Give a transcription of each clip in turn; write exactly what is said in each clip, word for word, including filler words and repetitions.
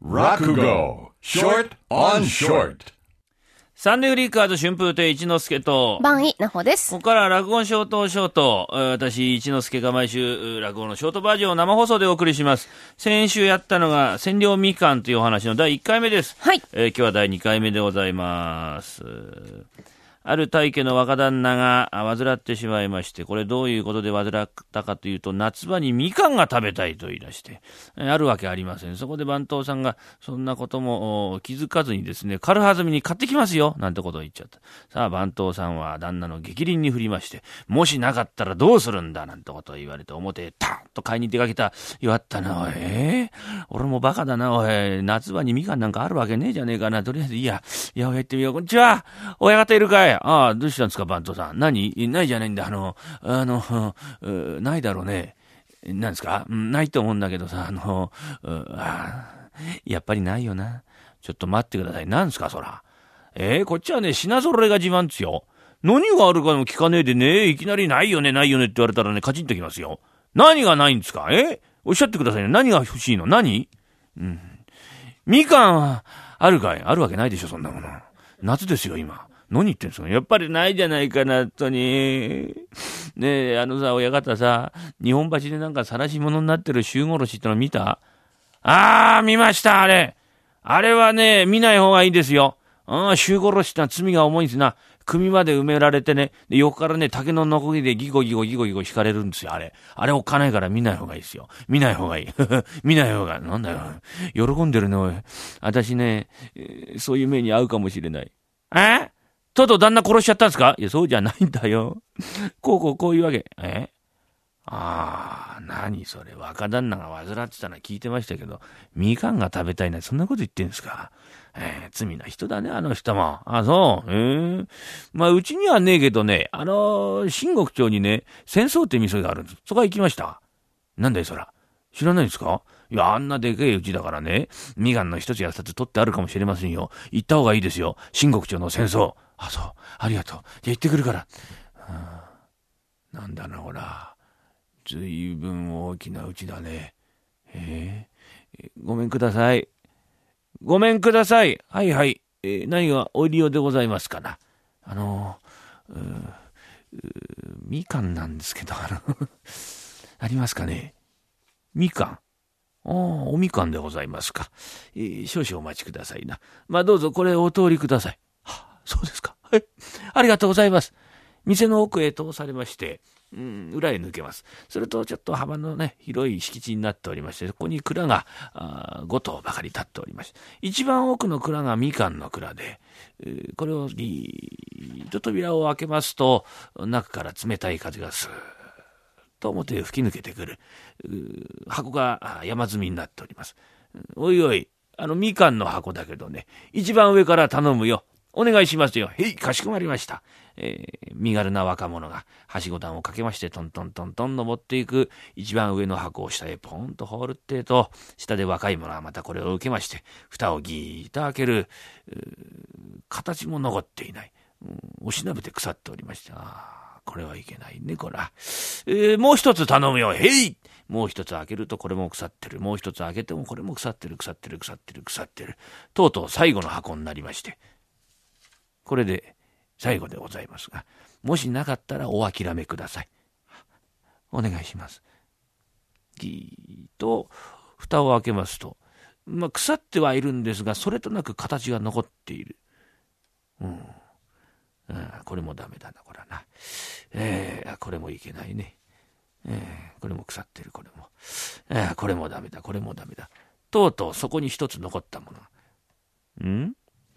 落語 Short on Short。 サンデーフリーカーズ春風亭一之輔と番位なほです。 ここから落語ショートショート、私一之輔が毎週落語のショートバージョンを生放送でお送りします。先週やったのが千両みかんというお話のだいいっかいめです。 はい、 えー、今日はだいにかいめでございます。ある大家の若旦那が患ってしまいまして、これどういうことで患ったかというと、夏場にみかんが食べたいと言い出して、あるわけありません。そこで番頭さんがそんなことも気づかずにですね、軽はずみに買ってきますよなんてことを言っちゃった。さあ番頭さんは旦那の逆鱗に振りまして、もしなかったらどうするんだなんてことを言われて、表へタンと買いに出かけた。弱ったなおい、えー、俺もバカだなおい、夏場にみかんなんかあるわけねえじゃねえかな。とりあえずいいや、いや、行ってみよう。こんにちは、親方いるかい。ああ、どうしたんですか番頭さん。何ないじゃないんだ。あのあのないだろうね。なんですか。ないと思うんだけどさ、あのあやっぱりないよな。ちょっと待ってください。なんですかそら。えー、こっちはね、品揃えが自慢ですよ。何があるかも聞かねえでね、いきなりないよねないよねって言われたらね、カチンときますよ。何がないんですか。えおっしゃってくださいね。何が欲しいの。何、うん、みかんはあるかい。あるわけないでしょそんなもの。夏ですよ今。何言ってんすか。やっぱりないじゃないかなとに。ねえ、あのさ、親方さ、日本橋でなんか晒し物になってる周殺しっての見た？あー、見ました、あれ。あれはね、見ない方がいいですよ。ああ、周殺しってのは罪が重いんですな。首まで埋められてね、で横からね、竹のノコギリでギコギコギコギコ引かれるんですよ、あれ。あれおっかないから見ない方がいいですよ。見ない方がいい。見ない方が、なんだよ。喜んでるね、おい。私ね、そういう目に遭うかもしれない。え？とうとう旦那殺しちゃったんですか？いや、そうじゃないんだよ。こうこうこういうわけ。え？ああ、何それ。若旦那が患ってたのは聞いてましたけど、みかんが食べたいな、そんなこと言ってんですか？えー、罪な人だね、あの人も。あ、そう。えー、まあ、うちにはねえけどね、あのー、新国町にね、戦争って店があるんです。そこは行きました。なんだよ、そら。知らないんですか？いや、あんなでけえうちだからね、みかんの一つや二つ取ってあるかもしれませんよ。行った方がいいですよ。新国町の戦争。あ、そう。ありがとう。じゃあ行ってくるから。はあ、なんだな、ほら。ずいぶん大きなうちだね。えー、ごめんください。ごめんください。はいはい。えー、何がお入り用でございますかな。あのー、うーうーみかんなんですけど、あの、ありますかね。みかん。ああ、おみかんでございますか。えー、少々お待ちくださいな。まあどうぞこれお通りください。はあ、そうですか。はい。ありがとうございます。店の奥へ通されまして、うん、裏へ抜けます。するとちょっと幅のね、広い敷地になっておりまして、そこに蔵がご棟ばかり立っておりまして、一番奥の蔵がみかんの蔵で、えー、これをリーッと扉を開けますと、中から冷たい風がスーッと表へ吹き抜けてくる。箱が山積みになっております。おいおい、あのみかんの箱だけどね、一番上から頼むよ。お願いしますよ。へい、かしこまりました。えー、身軽な若者がはしご段をかけましてトントントントン登っていく。一番上の箱を下へポンと放るってえと、下で若い者はまたこれを受けまして蓋をギーッと開ける。形も残っていない。おしなべて腐っておりました。あ、これはいけないねこら、えー、もう一つ頼むよ。へい。もう一つ開けるとこれも腐ってる。もう一つ開けてもこれも腐ってる腐ってる腐ってる腐ってる。とうとう最後の箱になりまして、これで最後でございますが、もしなかったらお諦めください。お願いします。ギーッと蓋を開けますと、まあ、腐ってはいるんですが、それとなく形が残っている。うん。あ、これもダメだな、これはな。えー、これもいけないね。えー、これも腐ってる、これも。えー、これもダメだ、これもダメだ。とうとうそこに一つ残ったもの。ん？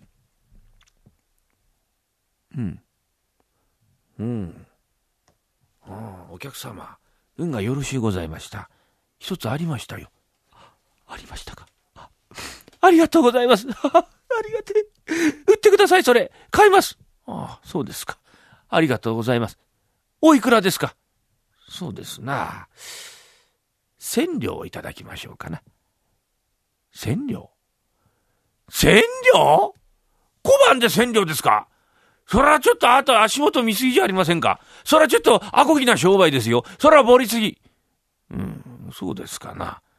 うん。うん。ああ、お客様、運がよろしゅうございました。一つありましたよ。ありましたか。あ、ありがとうございます。ありがてえ。売ってください、それ。買います。ああ、そうですか。ありがとうございます。おいくらですか。そうですな。千両いただきましょうかな。千両千両小判で千両ですか。そらちょっとあと足元見すぎじゃありませんか。そらちょっとアコギな商売ですよ。そら盛りすぎ。うん、そうですかな。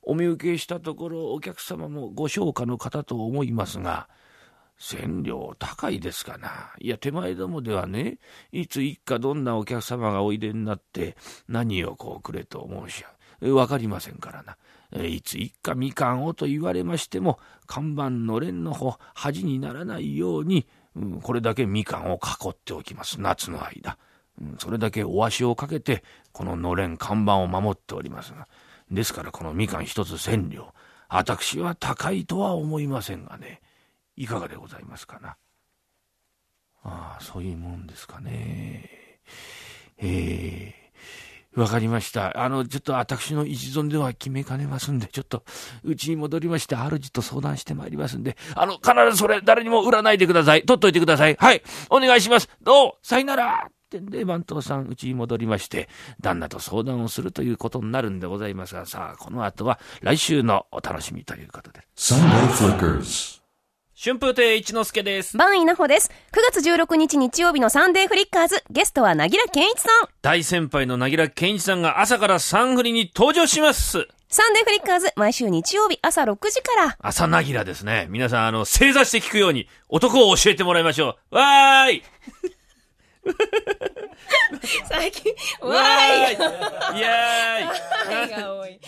お見受けしたところお客様もご商家の方と思いますが、千両高いですかな。いや手前どもではね、いつ一家どんなお客様がおいでになって何をこうくれと申し上げ分かりませんからな。いつ一家みかんをと言われましても、看板のれんの方恥にならないように、うん、これだけみかんを囲っておきます。夏の間、うん、それだけお足をかけてこののれん看板を守っておりますが、ですからこのみかん一つ千両、私は高いとは思いませんがね、いかがでございますかな。ああ、そういうもんですかね。えーわかりました。あの、ちょっと私の一存では決めかねますんで、ちょっと、うちに戻りまして、主と相談してまいりますんで、あの、必ずそれ、誰にも売らないでください。取っといてください。はい。お願いします。どうさよならってんで、番頭さん、うちに戻りまして、旦那と相談をするということになるんでございますが、さあ、この後は来週のお楽しみということで。 Sunday Flickers。 春風亭一之輔です。 番稲穂です。くがつじゅうろくにち日曜日のサンデーフリッカーズ、ゲストはなぎら健一さん。 大先輩のなぎら健一さんが朝からサンフリに登場します。 サンデーフリッカーズ、毎週日曜日朝ろくじから。 朝なぎらですね。皆さん、あの、正座して聞くように男を教えてもらいましょう。わーい最近、わーいわーいイエーイわーいが多い。